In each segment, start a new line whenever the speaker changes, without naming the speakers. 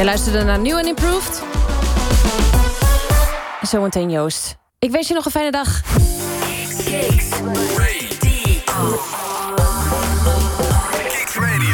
Jij luisterde naar New and Improved. Zometeen Joost. Ik wens je nog een fijne dag.
Kicks Radio.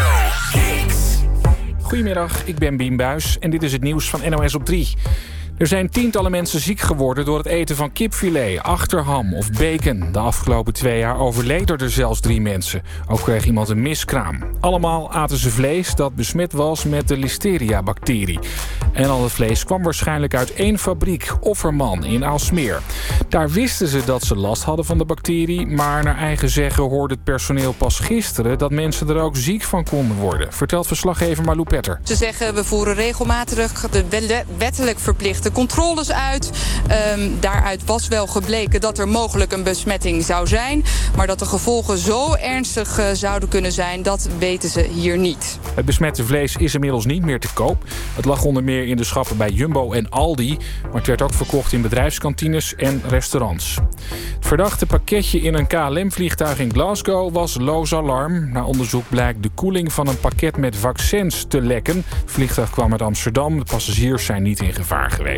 Goedemiddag, ik ben Bien Buijs en dit is het nieuws van NOS op 3. Er zijn tientallen mensen ziek geworden door het eten van kipfilet, achterham of bacon. De afgelopen 2 jaar overleden er zelfs 3 mensen. Ook kreeg iemand een miskraam. Allemaal aten ze vlees dat besmet was met de Listeria-bacterie. En al het vlees kwam waarschijnlijk uit 1 fabriek, Offerman, in Aalsmeer. Daar wisten ze dat ze last hadden van de bacterie, maar naar eigen zeggen hoorde het personeel pas gisteren dat mensen er ook ziek van konden worden, vertelt verslaggever Marlou Petter.
Ze zeggen we voeren regelmatig de wettelijk verplichte controles uit. Daaruit was wel gebleken dat er mogelijk een besmetting zou zijn, maar dat de gevolgen zo ernstig zouden kunnen zijn, dat weten ze hier niet.
Het besmette vlees is inmiddels niet meer te koop. Het lag onder meer in de schappen bij Jumbo en Aldi, maar het werd ook verkocht in bedrijfskantines en restaurants. Het verdachte pakketje in een KLM-vliegtuig in Glasgow was loos alarm. Na onderzoek blijkt de koeling van een pakket met vaccins te lekken. Het vliegtuig kwam uit Amsterdam. De passagiers zijn niet in gevaar geweest.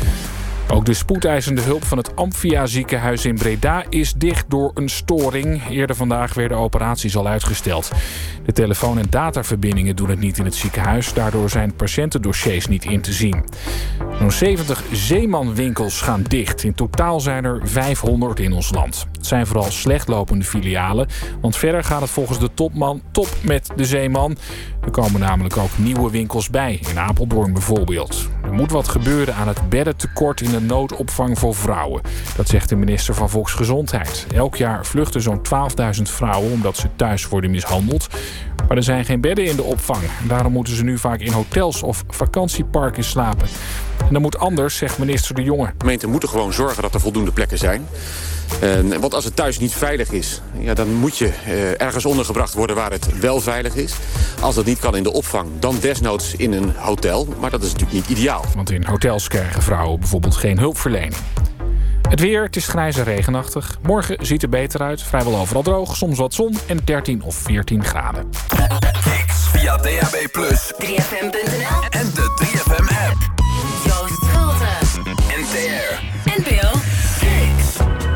Ook de spoedeisende hulp van het Amphia ziekenhuis in Breda is dicht door een storing. Eerder vandaag werden operaties al uitgesteld. De telefoon- en dataverbindingen doen het niet in het ziekenhuis. Daardoor zijn patiëntendossiers niet in te zien. Zo'n 70 zeemanwinkels gaan dicht. In totaal zijn er 500 in ons land. Het zijn vooral slechtlopende filialen. Want verder gaat het volgens de topman top met de zeeman. Er komen namelijk ook nieuwe winkels bij. In Apeldoorn bijvoorbeeld. Er moet wat gebeuren aan het beddentekort in de noodopvang voor vrouwen. Dat zegt de minister van Volksgezondheid. Elk jaar vluchten zo'n 12.000 vrouwen omdat ze thuis worden mishandeld. Maar er zijn geen bedden in de opvang. Daarom moeten ze nu vaak in hotels of vakantieparken slapen. En dat moet anders, zegt minister De Jonge.
Gemeenten moeten gewoon zorgen dat er voldoende plekken zijn. Want als het thuis niet veilig is, ja, dan moet je ergens ondergebracht worden waar het wel veilig is. Als dat niet kan in de opvang, dan desnoods in een hotel. Maar dat is natuurlijk niet ideaal.
Want in hotels krijgen vrouwen bijvoorbeeld geen hulpverlening. Het weer, het is grijs en regenachtig. Morgen ziet er beter uit, vrijwel overal droog, soms wat zon en 13 of 14 graden.
Kicks via DAB+,
3FM.nl
en de 3FM-app.
Joost Schulte,
NTR.
NPO
Kicks.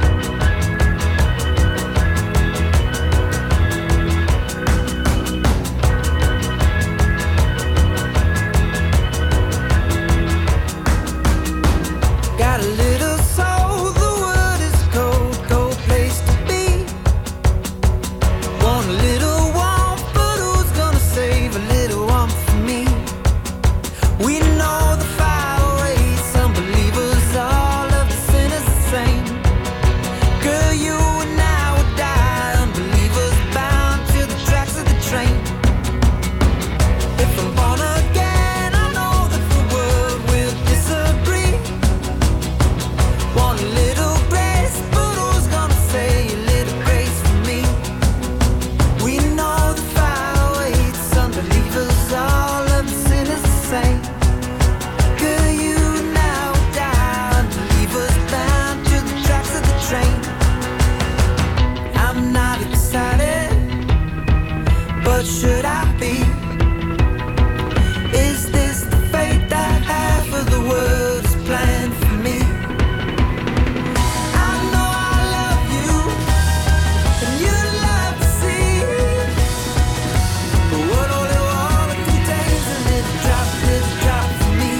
Got a little soul, the world is a cold, cold place to be. Want a little warmth, but who's gonna save a little warmth for me? We know the fire awaits some believers, all of the sinners the same. Girl, you and I would die, unbelievers bound to the tracks of the train. If I'm born again, I know that the world will disagree. Want a little grace, but who's gonna say a little grace for me? We know the fire waits, unbelievers, all of the sinners the same. Girl, you now die, unbelievers bound to the tracks of the train. I'm not excited, but should I be? Is this the fate that half of the world is planned for me? I know I love you, and you love to see. But what only water contains a little drop for me.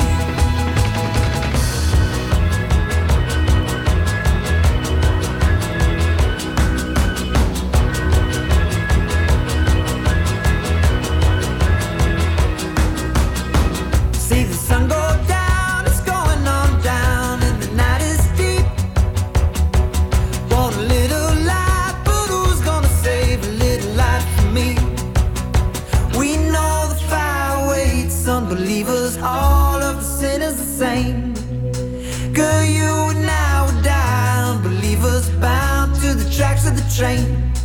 See the sun go down, it's going on down, and the night is deep. Want a little light, but who's gonna save a little light for me? We know the fire waits, unbelievers, all of the sinners the same. Girl, you and I would die, unbelievers bound to the tracks of the train.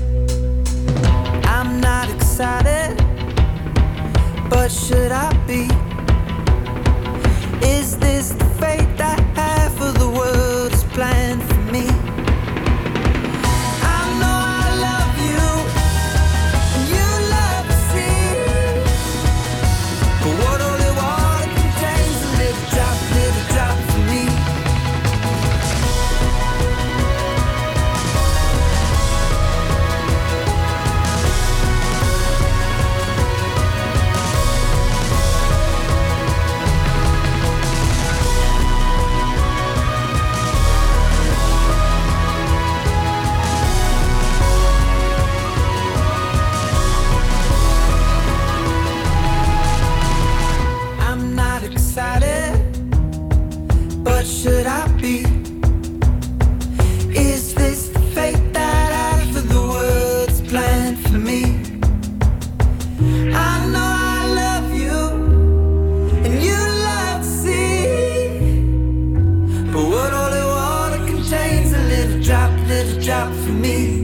I'm not excited, but should I be? Is this the fate that half of the world is planned for me? I know I love you, and you love to see. But what only water can be? Is this the fate that I for the world's planned for me? I know I love you, and you love to see. But what holy water contains a little drop for me.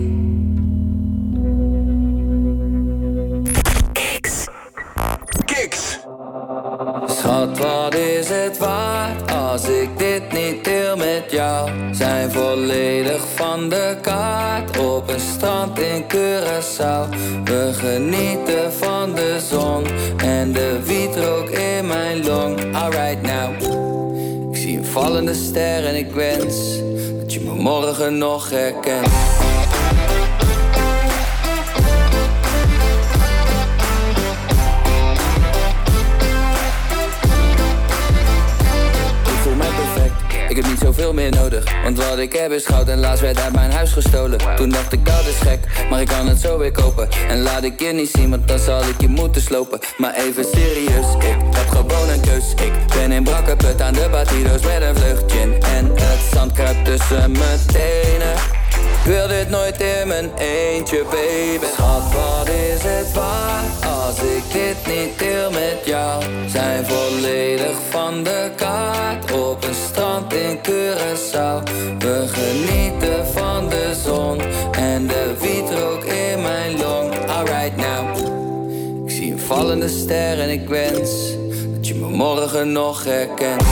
Schat, wat is het waard als ik dit niet deel met jou? Zijn volledig van de kaart op een strand in Curaçao. We genieten van de zon en de wietrook in mijn long. Alright now. Ik zie een vallende ster en ik wens dat je me morgen nog herkent. Ik heb niet zoveel meer nodig, want wat ik heb is goud en laatst werd uit mijn huis gestolen. Toen dacht ik dat is gek, maar ik kan het zo weer kopen. En laat ik je niet zien, want dan zal ik je moeten slopen. Maar even serieus, ik heb gewoon een keus. Ik ben in Brakkeput aan de Batido's met een vlucht gin. En het zand kruipt tussen mijn tenen. Ik wil dit nooit in mijn eentje, baby. Schat, wat is het waard als ik dit niet deel met jou? Zijn volledig van de kaart op een strand in Curaçao. We genieten van de zon en de wietrook in mijn long. Alright now. Ik zie een vallende ster en ik wens dat je me morgen nog herkent.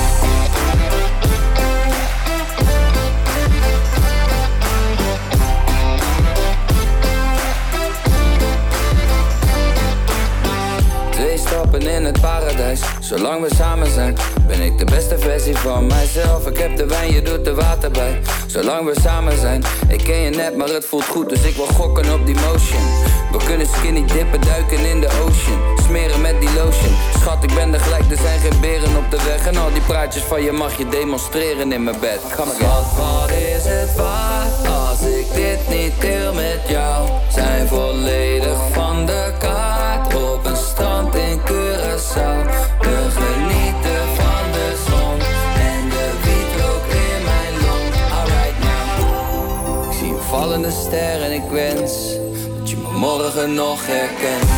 Stappen in het paradijs, zolang we samen zijn, ben ik de beste versie van mijzelf. Ik heb de wijn, je doet de water bij. Zolang we samen zijn, ik ken je net, maar het voelt goed, dus ik wil gokken op die motion. We kunnen skinny dippen, duiken in de ocean, smeren met die lotion. Schat, ik ben er gelijk, er zijn geen beren op de weg. En al die praatjes van je mag je demonstreren in mijn bed. Schat, wat is het waard als ik dit niet deel met jou? Zijn volledig van de kaart op een strand in Curaçao. We genieten van de zon en de wietrook in mijn long. Alright now. Ik zie een vallende ster en ik wens dat je me morgen nog herkent.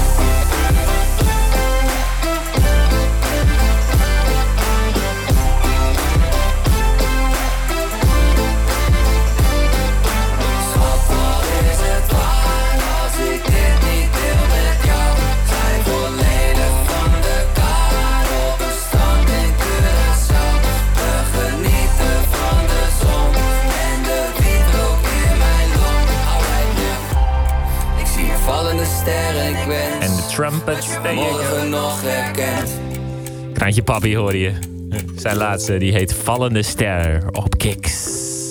En de trumpets.
Morgen nog herkend.
Kraantje Papi hoor je. Zijn laatste, die heet Vallende Ster op Kicks.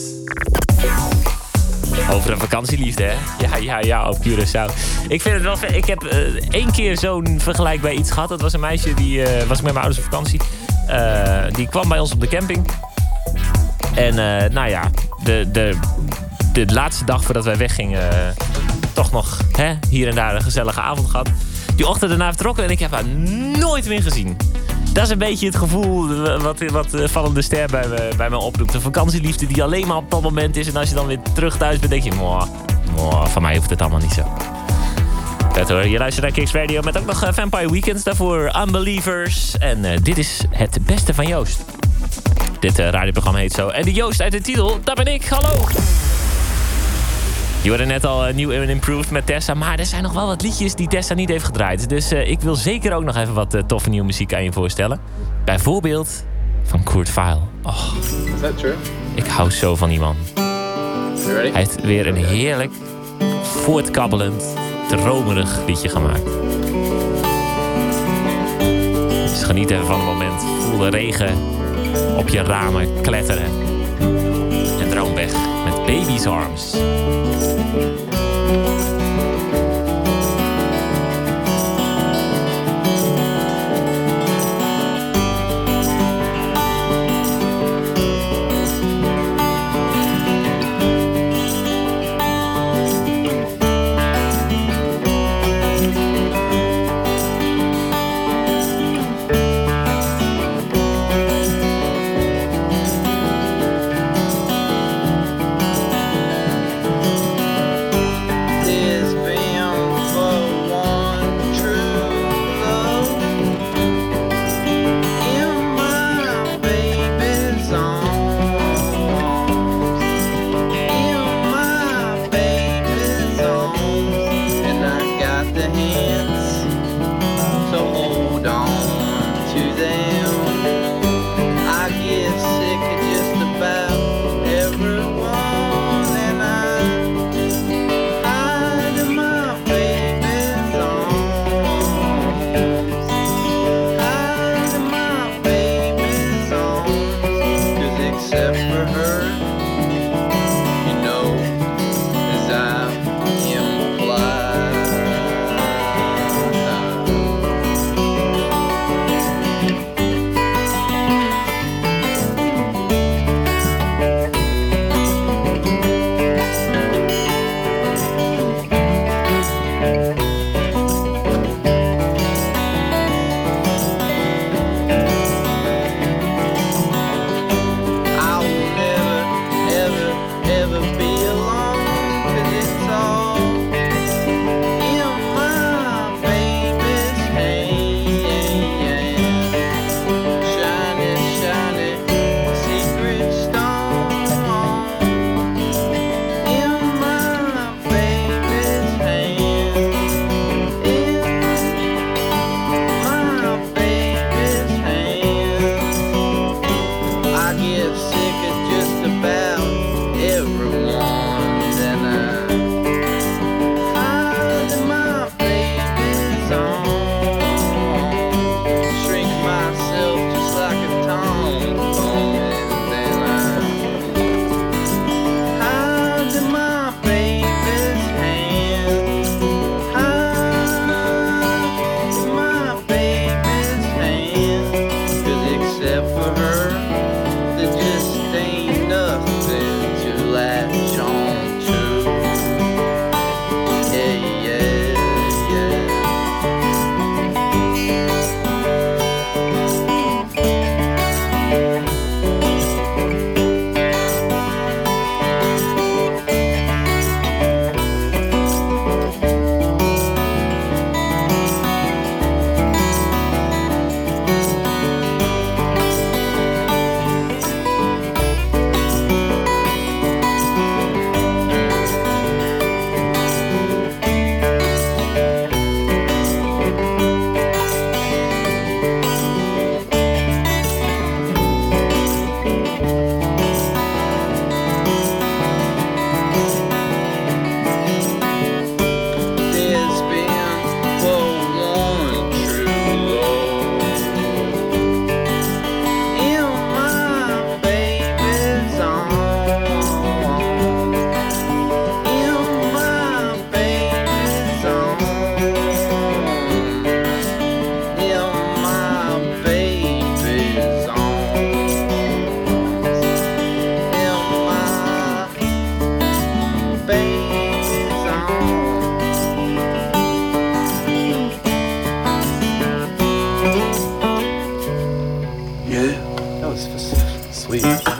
Over een vakantieliefde, hè? Ja, op Curaçao. Ik vind het wel vet. Ik heb 1 keer zo'n vergelijkbaar iets gehad. Dat was een meisje, die was ik met mijn ouders op vakantie. Die kwam bij ons op de camping. En nou ja, de laatste dag voordat wij weggingen... toch nog hier en daar een gezellige avond gehad. Die ochtend daarna vertrokken en ik heb haar nooit meer gezien. Dat is een beetje het gevoel wat Vallende Ster bij me oproept. Een vakantieliefde die alleen maar op dat moment is. En als je dan weer terug thuis bent, denk je... van mij hoeft het allemaal niet zo. Vet hoor, je luistert naar Kicks Radio met ook nog Vampire Weekends. Daarvoor Unbelievers. En dit is het beste van Joost. Dit radioprogramma heet zo. En die Joost uit de titel, dat ben ik. Hallo! Je hoorde net al New and Improved met Tessa. Maar er zijn nog wel wat liedjes die Tessa niet heeft gedraaid. Dus ik wil zeker ook nog even wat toffe nieuwe muziek aan je voorstellen. Bijvoorbeeld van Kurt Vile. Oh,
is that true?
Ik hou zo van die man. Hij heeft weer een heerlijk, voortkabbelend, dromerig liedje gemaakt. Dus geniet even van het moment. Voel de regen op je ramen kletteren. En droom weg met Baby's Arms.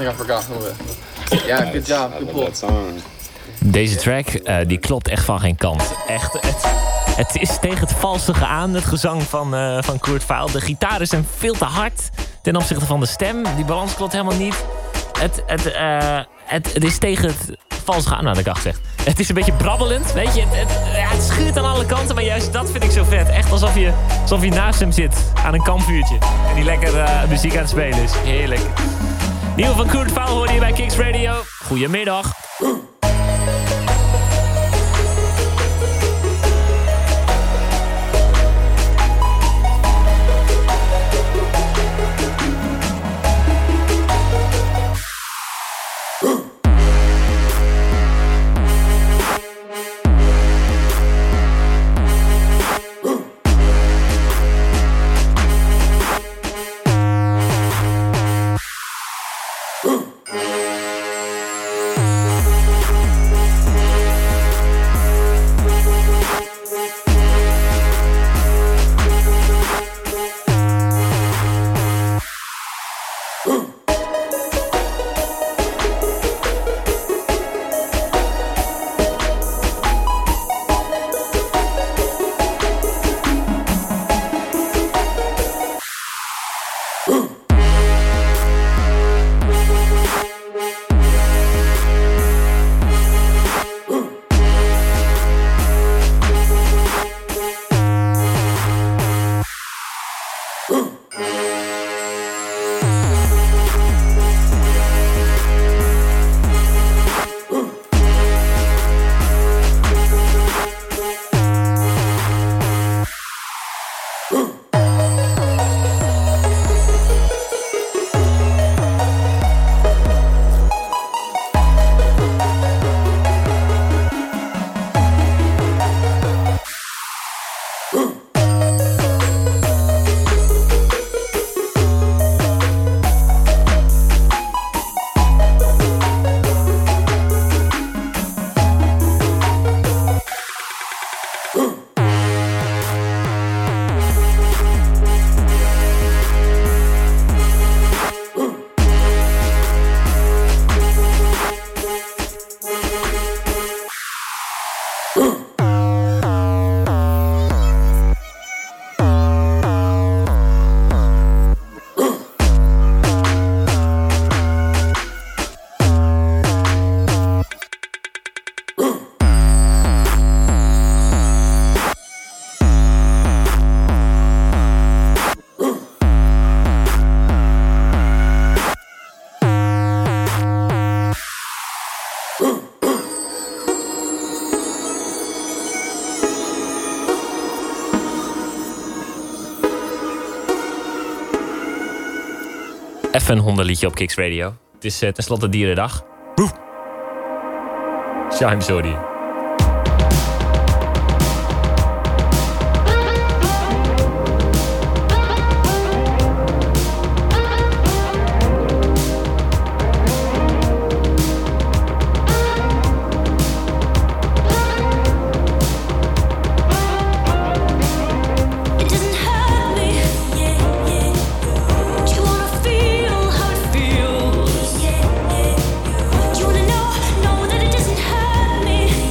I forgot some of it. Yeah, good job. Good pull.
Deze track die klopt echt van geen kant. Echt, het is tegen het valsige aan, het gezang van Kurt Weill. De gitaren zijn veel te hard ten opzichte van de stem. Die balans klopt helemaal niet. Het is tegen het valsige aan, ik dacht zeg. Het is een beetje brabbelend, weet je. Het schuurt aan alle kanten, maar juist dat vind ik zo vet. Echt alsof je naast hem zit aan een kampvuurtje. En die lekker muziek aan het spelen is. Heerlijk. Nieuw van Kurt Weill hoorde je bij Kicks Radio. Goedemiddag. Even een hondenliedje op Kicks Radio. Het is tenslotte Dierendag. Woe! Shime, sorry.
Know that it doesn't hurt me.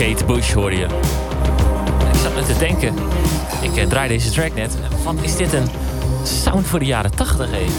Kate Bush hoorde je. Ik zat me te denken. Ik draai deze track net. Wat is dit een sound voor de jaren 80, hé?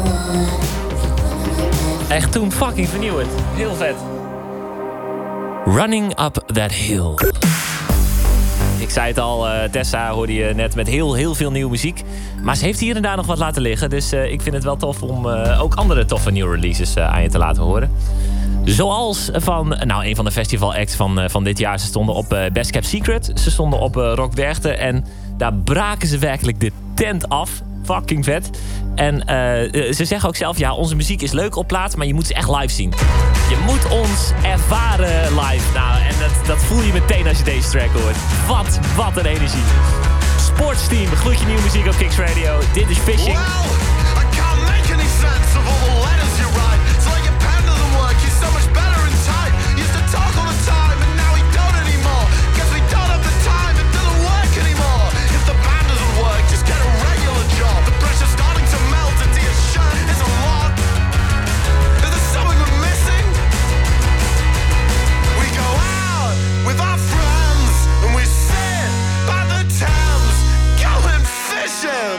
Echt toen fucking vernieuwend. Heel vet. Running Up That Hill. Ik zei het al, Tessa hoorde je net met heel veel nieuwe muziek. Maar ze heeft hier en daar nog wat laten liggen. Dus ik vind het wel tof om ook andere toffe nieuwe releases aan je te laten horen. Zoals van een van de festival acts van dit jaar. Ze stonden op Best Kept Secret. Ze stonden op Rock Werchter. En daar braken ze werkelijk de tent af. Fucking vet. En ze zeggen ook zelf, ja, onze muziek is leuk op plaat, maar je moet ze echt live zien. Je moet ons ervaren live. Nou, en dat voel je meteen als je deze track hoort. Wat een energie. Sportsteam, gloedje nieuwe muziek op Kicks Radio. Dit is Fishing.
Well, I can't make any sense of all the letters you write. It's like your pen doesn't work, you're so much better in type. Used to talk all the time, and now we don't anymore. Guess we don't have the time, it doesn't work anymore. If the band doesn't work, just get a regular job. The pressure's starting to melt into your shirt, it's a lot. Is there something we're missing? We go out with our friends, and we sit by the Thames, going fishing.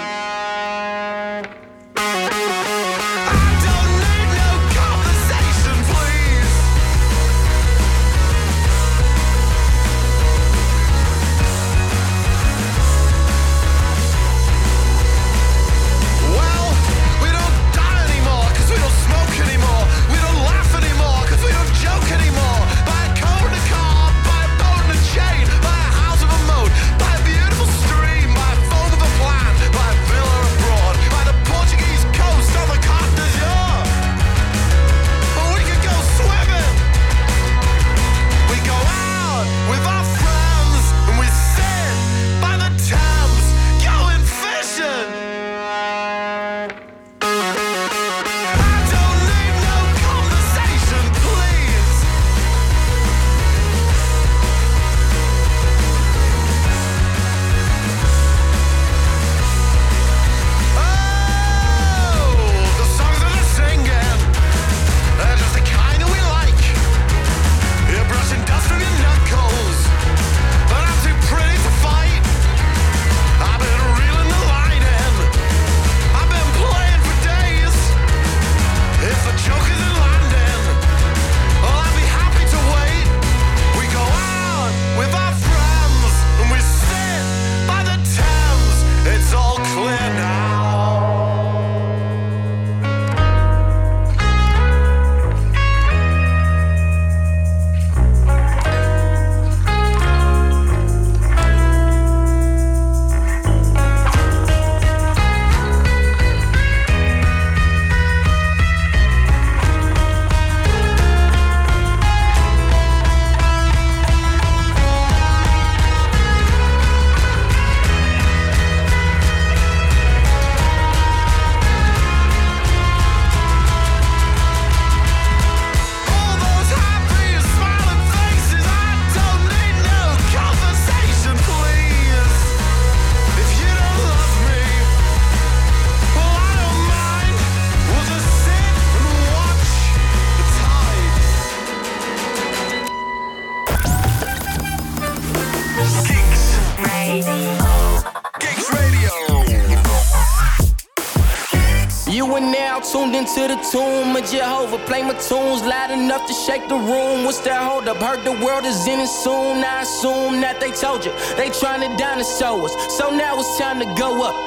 tuned into the tomb of Jehovah. Play my tunes loud enough to shake the room. What's that hold up? Heard the world is in it soon. I assume that they told you they trying to dinosaur us. So now it's time to go up.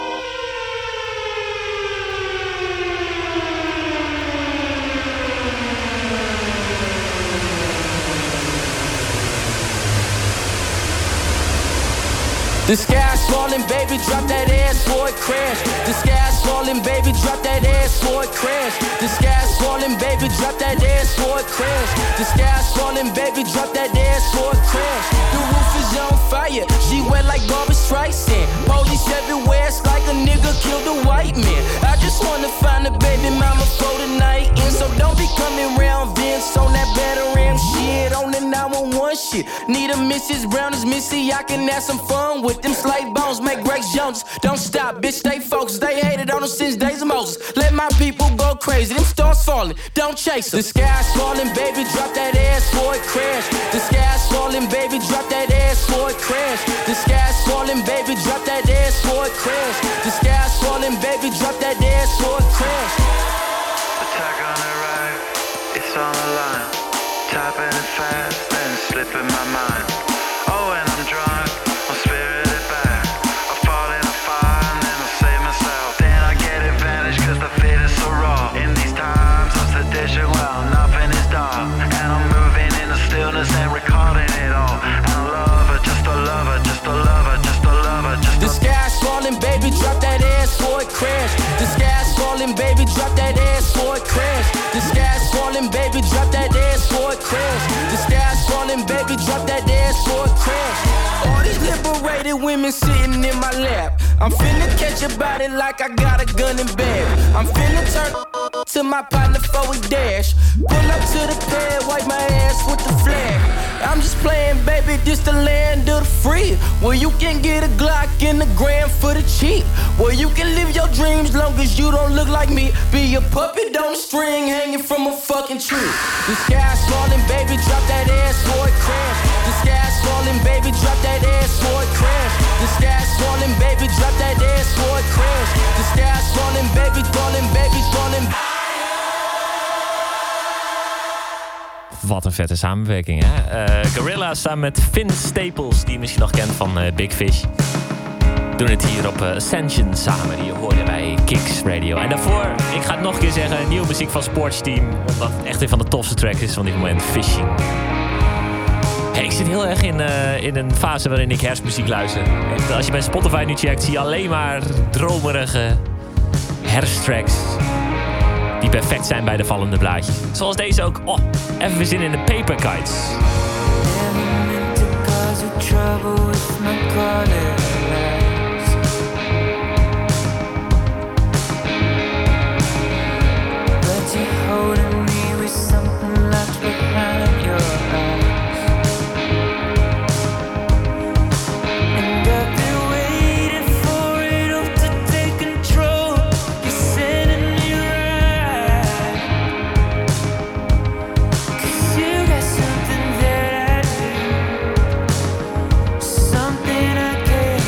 The sky's falling, baby, drop that ass for it crash. The sky's falling, baby, drop that ass for it crash. The sky's falling, baby, drop that ass for it crash. The sky's falling, baby, drop that ass for it crash. The roof is on fire, she wet like Barbra Streisand. Police everywhere, it's like a nigga killed a white man. I just wanna find a baby mama for tonight. And so don't be coming round Vince on that better ram shit, on the 911 shit. shit. Need a Mrs. Brown as Missy, I can have some fun with them slave bones, make Grace Jones. Don't stop, bitch, stay focused. They hated on them since days of Moses. Let my people go crazy, them stars falling, don't chase them. The sky's falling, baby, drop that ass for it crash. The sky's falling, baby, drop that ass for it crash. The sky's falling, baby, drop that ass for it crash. The sky's falling, baby, drop that ass for it crash.
Attack on the right, it's on the line. Typing it fast, then slipping my mind. Oh, and I'm drunk, I'm spirited back. I fall in a fire and then I save myself. Then I get advantage cause the fit is so raw. In these times of sedition, well, nothing is dark. And I'm moving in the stillness and recording it all. And I love her, just a lover, just a lover, just a lover, just a
The sky's falling, baby, drop that ass for it crash. The sky's falling, baby, drop that ass for it crash. The sky's falling, baby, drop that ass for it crash. The sky's falling, baby, drop that ass for it crash. All these liberated women sitting in my lap. I'm finna catch a body like I got a gun in bed. I'm finna turn to my partner for a dash. Pull up to the pad, wipe my ass with the flag. I'm just playing, baby, this the land of the free. Where you can get a Glock in the gram for the cheap. Where you can live your dreams long as you don't look like me. Be a puppet on a string hanging from a fucking tree. The sky's falling, baby, drop that ass for it crash. The sky's falling, baby, drop that ass for it crash. The sky's falling, baby, drop that ass for it crash. The sky's falling, baby, falling, baby, falling.
Wat een vette samenwerking, hè? Gorilla samen met Vince Staples, die je misschien nog kent van Big Fish. Doen het hier op Ascension samen, die hoorde bij Kicks Radio. En daarvoor, ik ga het nog een keer zeggen, nieuwe muziek van Sportsteam. Omdat het echt een van de tofste tracks is van dit moment, Fishing. Hey, ik zit heel erg in een fase waarin ik herfstmuziek luister. En als je bij Spotify nu checkt, zie je alleen maar dromerige herfsttracks. Die perfect zijn bij de vallende blaadjes. Zoals deze ook. Oh, even weer zin in de Paper Kites.
Something I can't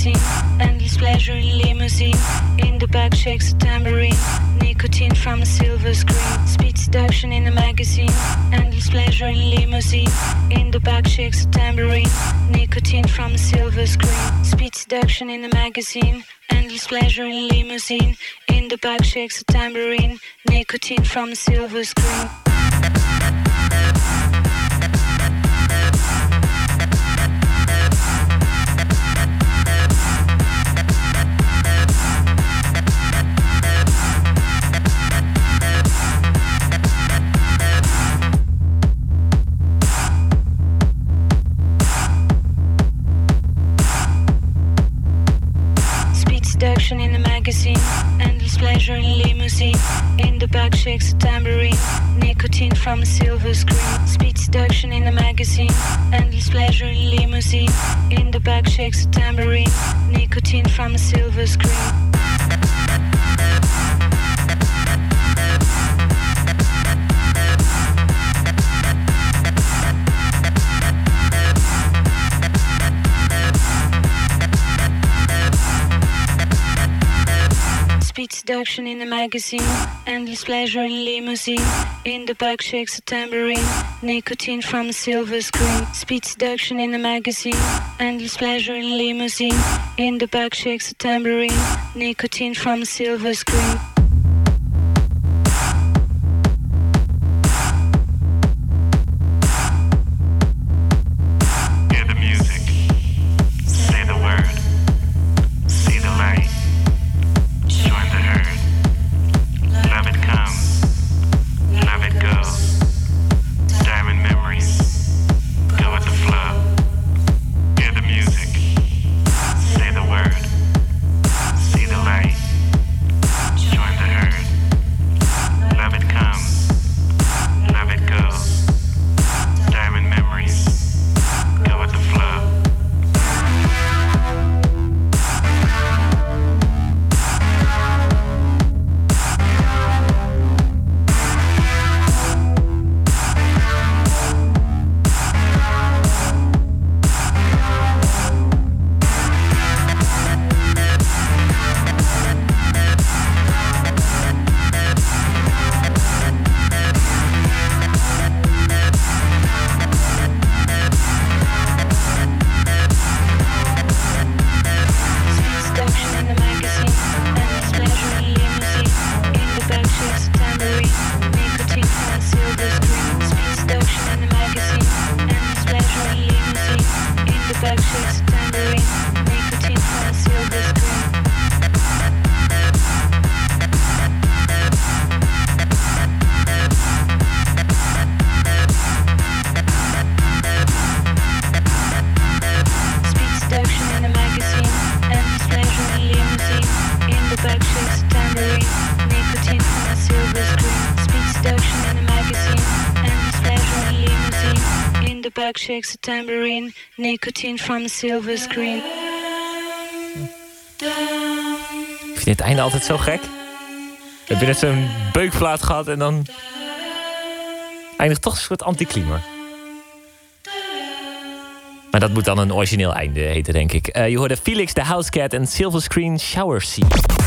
magazine. Endless pleasure in limousine. In the back shakes a tambourine. Nicotine from a silver screen. Speed seduction in the magazine. Endless pleasure in limousine. In the back shakes a tambourine. Nicotine from a silver screen. Speed seduction in the magazine. Endless pleasure in limousine. In the back shakes a tambourine. Nicotine from a silver screen. Seduction in the magazine, endless pleasure in limousine. In the back shakes a tambourine, nicotine from a silver screen. Speed seduction in the magazine, endless pleasure in limousine. In the back shakes a tambourine, nicotine from a silver screen. Speed seduction in the magazine, endless pleasure in limousine. In the back shakes a tambourine, nicotine from a silver screen. Speed seduction in the magazine, endless pleasure in limousine. In the back shakes a tambourine, nicotine from a silver screen.
Hear the music, say the word, see the light. Join the herd. Love it comes, love it goes. Diamond memories, go with the flow. Hear the music, say the word, see the light. Join the herd. Love it comes, love it goes. Diamond memories, go with the flow.
Shakes a tambourine, nicotine from a silver screen.
Ik vind het einde altijd zo gek. Heb je net zo'n beukplaat gehad en dan eindigt toch een soort anticlimax. Maar dat moet dan een origineel einde heten, denk ik. Je hoorde Felix the Housecat en Silver Screen Shower Sea.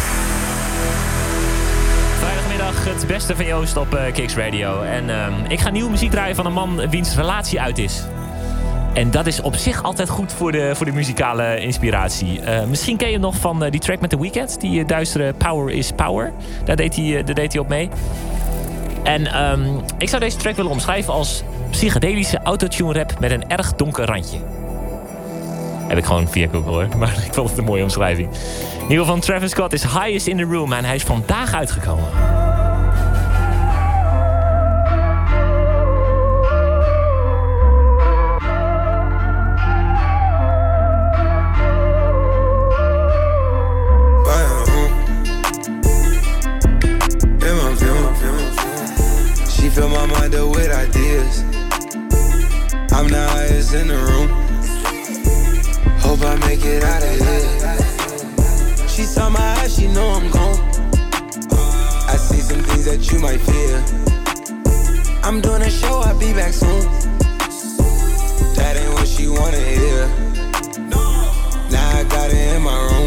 Vrijdagmiddag het beste van Joost op Kicks Radio. En ik ga nieuwe muziek draaien van een man wiens relatie uit is. En dat is op zich altijd goed voor de muzikale inspiratie. Misschien ken je hem nog van die track met The Weeknd. Die duistere Power is Power. Daar deed hij op mee. En ik zou deze track willen omschrijven als psychedelische autotune rap met een erg donker randje. Heb ik gewoon via Google hoor. Maar ik vond het een mooie omschrijving. Nieuwe van Travis Scott is Highest in the Room. En hij is vandaag uitgekomen.
Fill my mind up with ideas. I'm the highest in the room. Hope I make it out of here. She saw my eyes, she know I'm gone. I see some things that you might fear. I'm doing a show, I'll be back soon. That ain't what she wanna hear. Now I got got it in my room.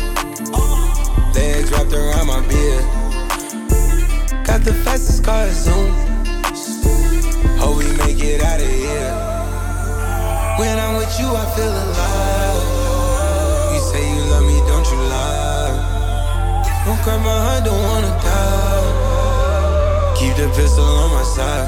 Legs wrapped around my beard. Got the fastest car Zoom. Hope we make it out of here. When I'm with you, I feel alive. You say you love me, don't you lie? Don't cry my heart, don't wanna die. Keep the pistol on my side.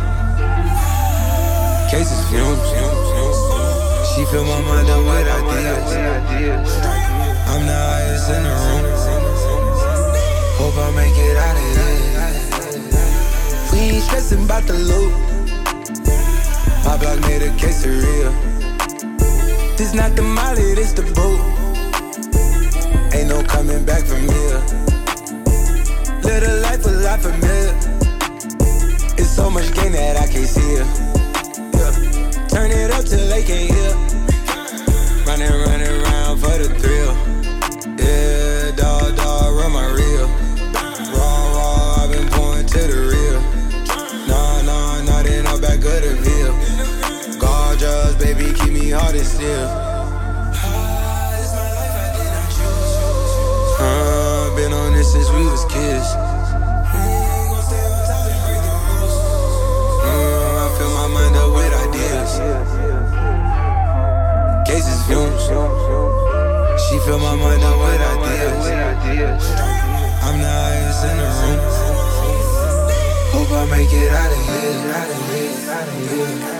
Cases fumes. She fill my mind up with ideas. I'm the highest in the room. Hope I make it out of here. We ain't stressing about the loot. My block made a quesadilla. This not the molly, this the boot. Ain't no coming back from here. Live a life a lot familiar. It's so much gain that I can't see it. Yeah. Turn it up till they can't hear. Running around for the thrill. Yeah, dog, run my reel. Raw, I've been pouring to the real. Nah, they not back of the veil. Gorgeous, baby, keep me hard and still. Been on this since we was kids. I fill my mind up with ideas. Cases fumes. She fill my mind up with ideas. I'm the highest in the room. Hope I make it out of here.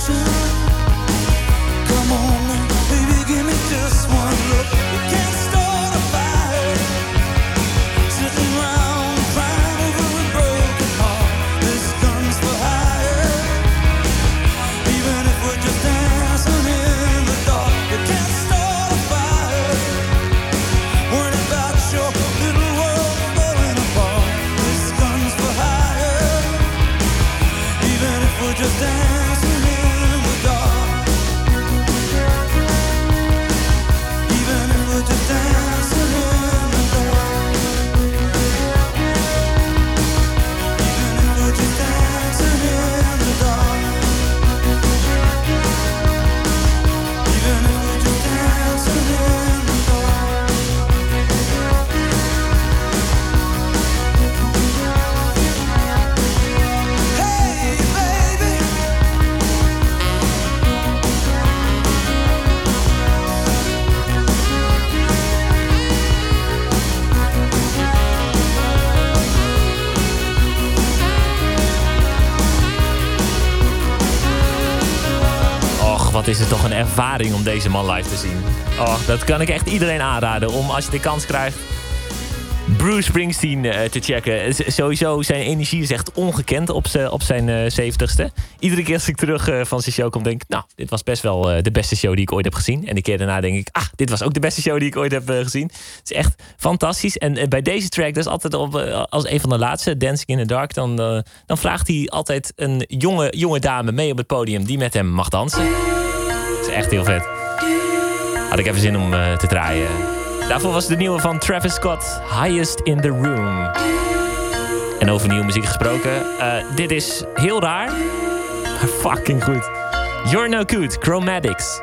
Just one look, you can't stop. we're just dancing in the dark. Even if we're just dancing in the dark. Even if we're just dancing in the dark. Even if we're just dancing in the dark. Hey baby.
Och, wat is het toch een ervaring om deze man live te zien. Och, dat kan ik echt iedereen aanraden om als je de kans krijgt Bruce Springsteen te checken. Sowieso, zijn energie is echt ongekend op zijn 70ste. Iedere keer als ik terug van zijn show kom, denk ik, nou, dit was best wel de beste show die ik ooit heb gezien. En de keer daarna denk ik, dit was ook de beste show die ik ooit heb gezien. Het is echt fantastisch. En bij deze track, dat is altijd als een van de laatste, Dancing in the Dark, dan vraagt hij altijd een jonge dame mee op het podium die met hem mag dansen. Dat is echt heel vet. Had ik even zin om te draaien. Daarvoor was de nieuwe van Travis Scott, Highest in the Room. En over nieuwe muziek gesproken, dit is heel raar, maar fucking goed. You're No Good, Chromatics.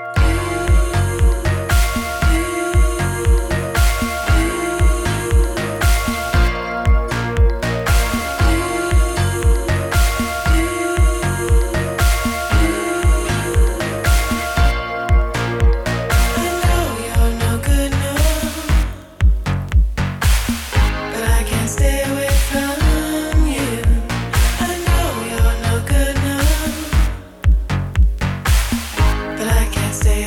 Stay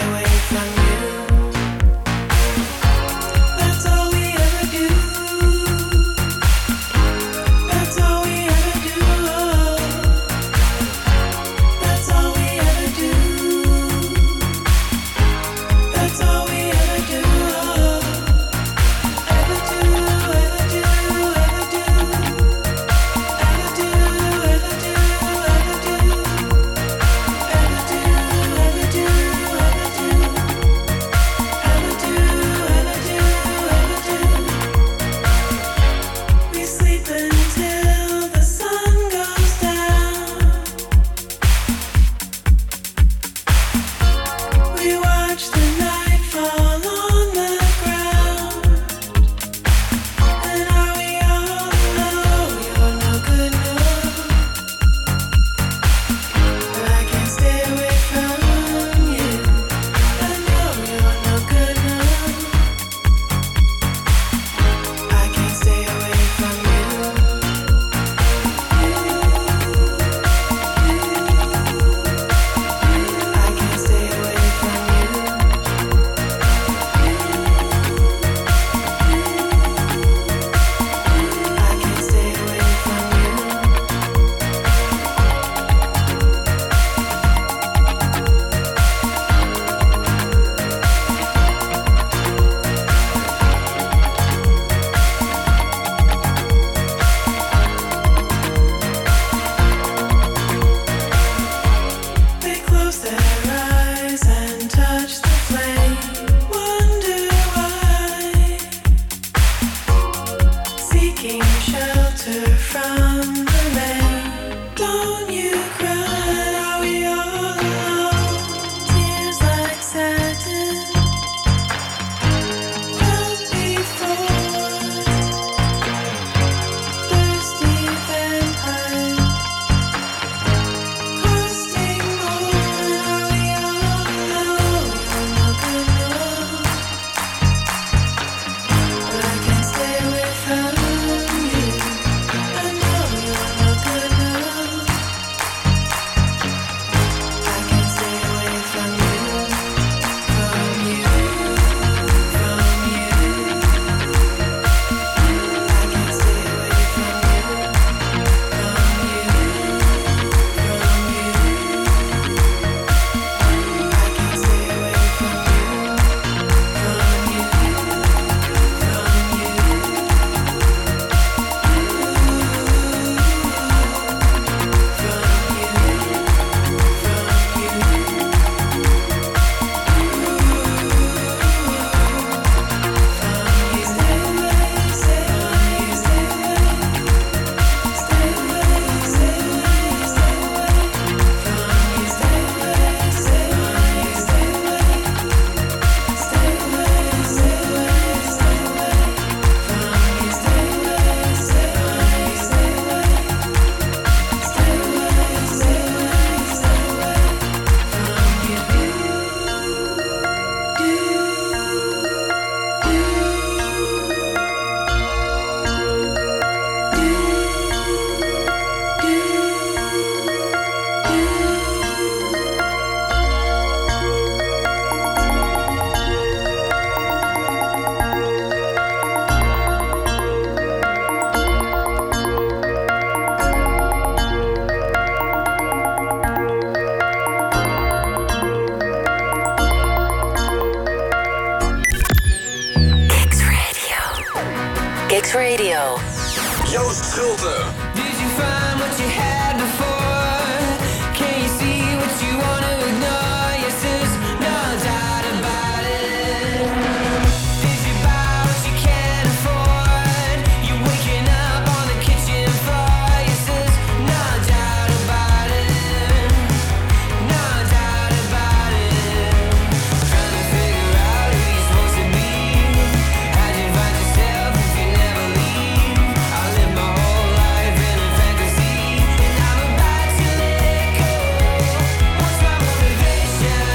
Kicks Radio.
Joost Schulte.
Did you find what you had before? Can you see what you want to ignore? Yes, there's no doubt about it. Did you buy what you can't afford? You're waking up on the kitchen floor. Yes, there's no doubt about it. No doubt about it. Trying to figure out who you're supposed to be. How'd you find yourself if you never leave? I live my whole life in a fantasy, and I'm about to let go. What's my motivation?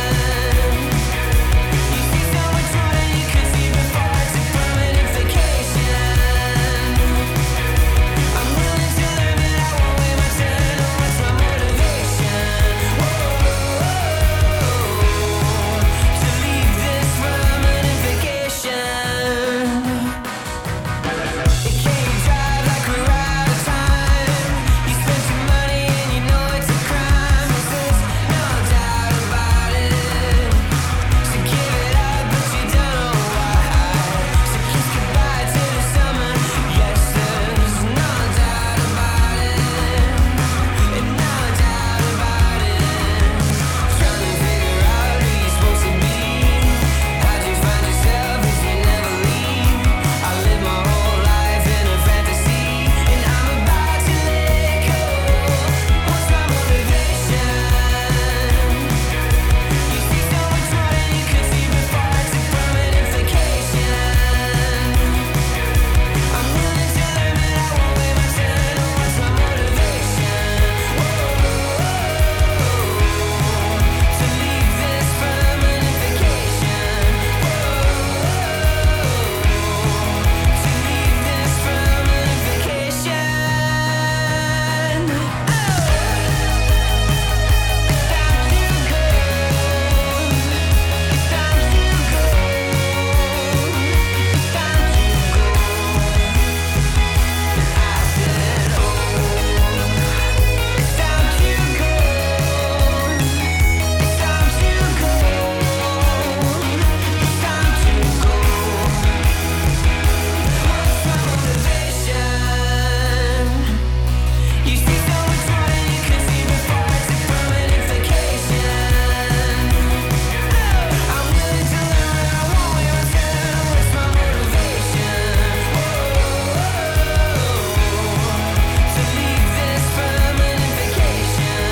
You see so much more than you could see before. It's a permanent vacation. I'm willing to learn, but I won't wait my turn. What's my motivation? To leave this permanent vacation. It can't drive like we're out of time. You spent your money and you know it's a crime. There's no doubt about it. So give it up, but you don't know why. So kiss goodbye to the summer. Yes, there's no doubt about it. And no doubt about it. Trying to figure out who you're supposed to be. How'd you find yourself if you never leave? I live my whole life in a fantasy, and I'm about to let go. What's my motivation? You see so much more than you could see before. It's a permanent vacation. I'm willing to learn, but I won't wait my turn. What's my motivation? To leave this permanent vacation. To leave this permanent vacation. You see so much more than you could see before. It's a permanent vacation. I'm willing to learn, I won't wait my turn. What's my motivation? To leave this permanent vacation.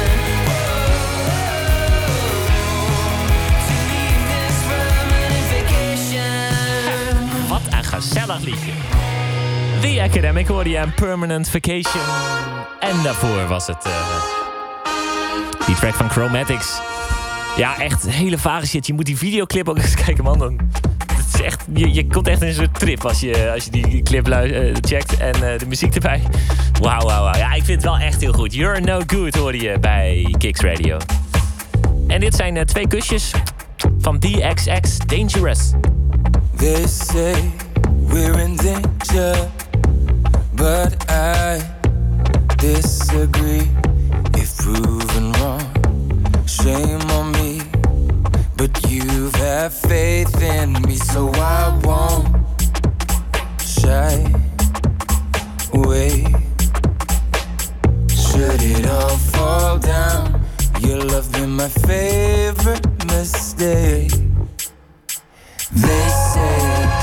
To leave this permanent vacation.
Wat een gezellig liedje. The Academic hoorde je aan Permanent Vacation. En daarvoor was het die track van Chromatics. Ja, echt hele vage shit. Je moet die videoclip ook eens kijken, man. Het is echt, je komt echt in een soort trip als je die clip checkt. En de muziek erbij. Wauw. Ja, ik vind het wel echt heel goed. You're No Good hoorde je bij Kicks Radio. En dit zijn 2 kusjes van DXX Dangerous.
They say we're in danger, but I disagree. If proven wrong, shame on me. But you've had faith in me, so I won't shy away. Should it all fall down, your love been my favorite mistake. They say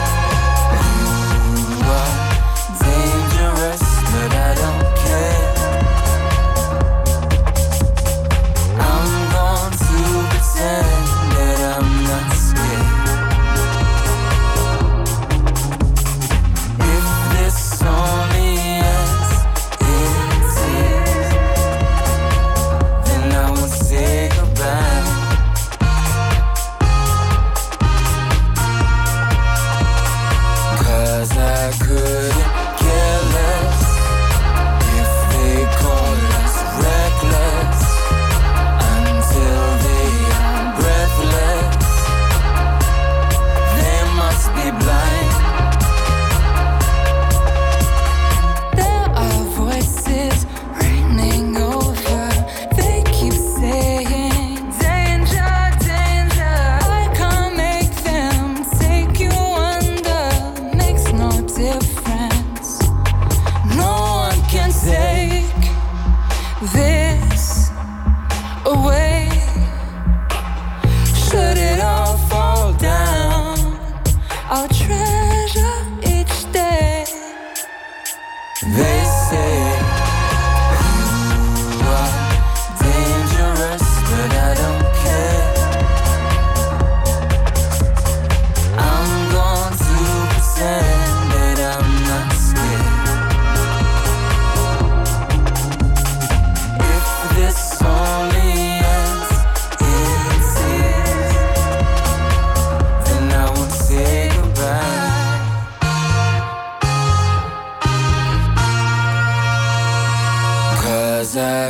you are dangerous, but I don't care. I'm going to pretend that I'm not scared. If this only ends in tears, then I won't say goodbye.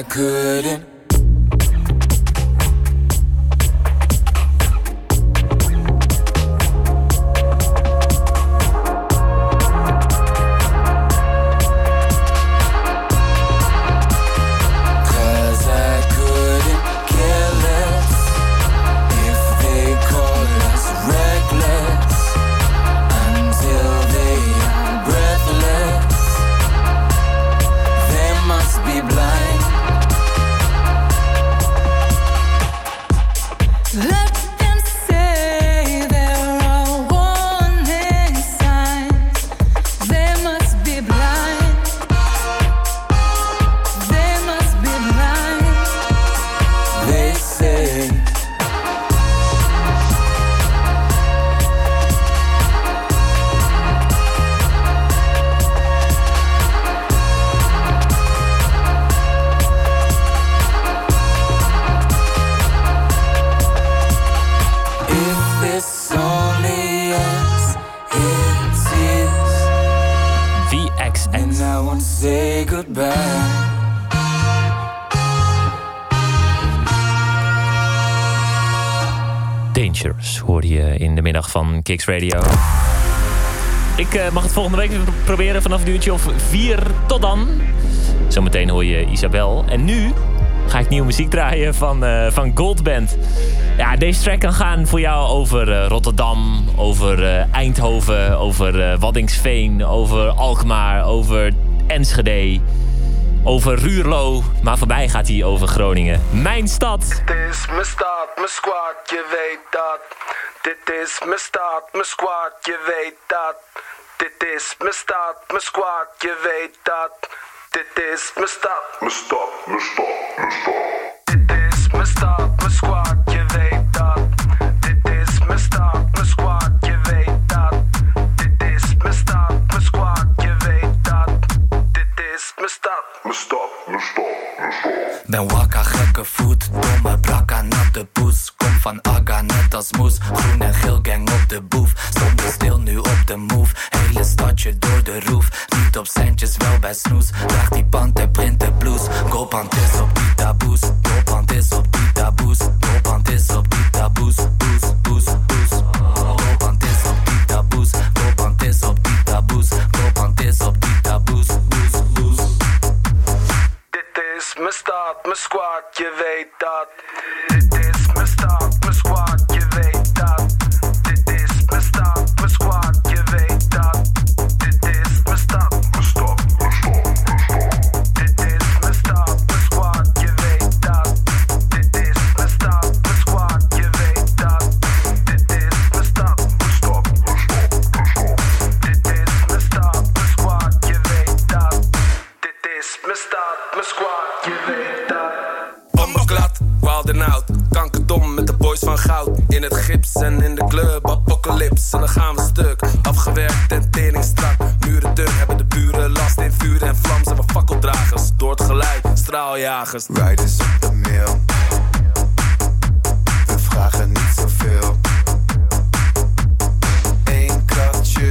couldn't.
Dangerous hoorde je in de middag van Kicks Radio. Ik mag het volgende week proberen vanaf een uurtje of 4 tot dan. Zometeen hoor je Isabel. En nu ga ik nieuwe muziek draaien van Gold Band. Ja, deze track kan gaan voor jou over Rotterdam, over Eindhoven, over Waddinxveen, over Alkmaar, over Enschede, over Ruurlo. Maar voorbij gaat hij over Groningen. Mijn stad.
Dit is mijn stad, mijn squad, je weet dat. Dit is mijn stad, mijn squad, je weet dat. Dit is mijn stad, mijn squad, je weet dat. Dit is mijn stad, mijn stad, mijn stad, mijn stad. Dit is mijn stad, mijn squad, je weet dat. Dit is mijn stad, mijn squad, je weet dat. Dit is mijn stad, mijn squad, je weet dat. Dit is mijn stad, mijn stad, mijn stad, mijn stad.
Ben wakka, gekke voet, domme brakka, natte poes. Kom van Aga, net als moes. Groen en geel gang op de boef. Zonder stil, nu op de move. Hele stadje door de roof. Niet op centjes, wel bij snoes. Draag die pand, print de blues. Goldband is op die taboes. Goldband is op die taboes. Goldband is op die taboes. Boes, boes, boes. Goldband is op die taboes. Goldband is op die taboes. Goldband is op die taboes. Boes, boes.
Dit is mijn stad, mijn squad, je weet dat. Dit is mijn stad, mijn squad, je weet dat. Dit is mijn stad, mijn squad, je weet dat. Dit is mijn stad, mijn stad, mijn stad, mijn stad. Dit is mijn stad, mijn squad, je weet dat. Dit is mijn stad, mijn squad, je weet dat. Dit is mijn stad, mijn stad, mijn stad, mijn stad. Dit is mijn stad, mijn squad, je weet dat. Dit is mijn stad, mijn squad, je weet dat.
Bommenklad, wild and out. Kankerdom met de boys van goud. In het gips en in de club, apocalypse. En dan gaan we stuk. Afgewerkt en tering strak. Muren dun, hebben de buren last. In vuur en vlam zijn we fakkeldragers. Door het geluid, straaljagers.
Riders op de mail. We vragen niet zoveel. Eén kratje.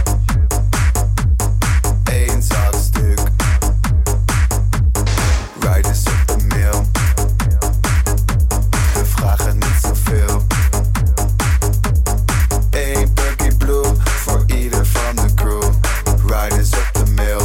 Eén zaadstuk. Riders op de mail. We vragen niet zoveel. Eén Perky Blue voor ieder van de crew. Riders op de mail.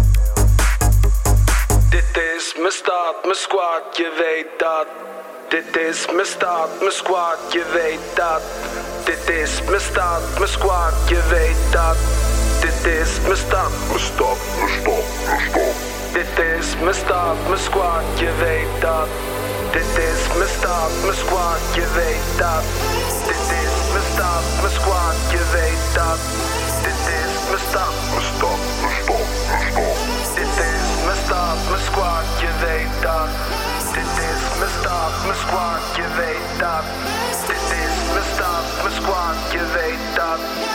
Dit is mijn stad, mijn squad, je weet dat. Dit is mijn stad, mijn squad, je weet dat. Dit is mijn stad, mijn squad, je weet dat. Dit is mijn stad, mijn stad, mijn stad, mijn stad. Dit is mijn stad, mijn squad, je weet dat. Dit is mijn stad, mijn squad, je weet dat. Dit is mijn stad, mijn squad, je weet dat. Dit is mijn stad, mijn stad, mijn stad, mijn stad. Dit is mijn stad, mijn squad, je weet dat. Dit is mijn stad, mijn squad, je weet dat. Dit is mijn stad, mijn squad, je weet dat.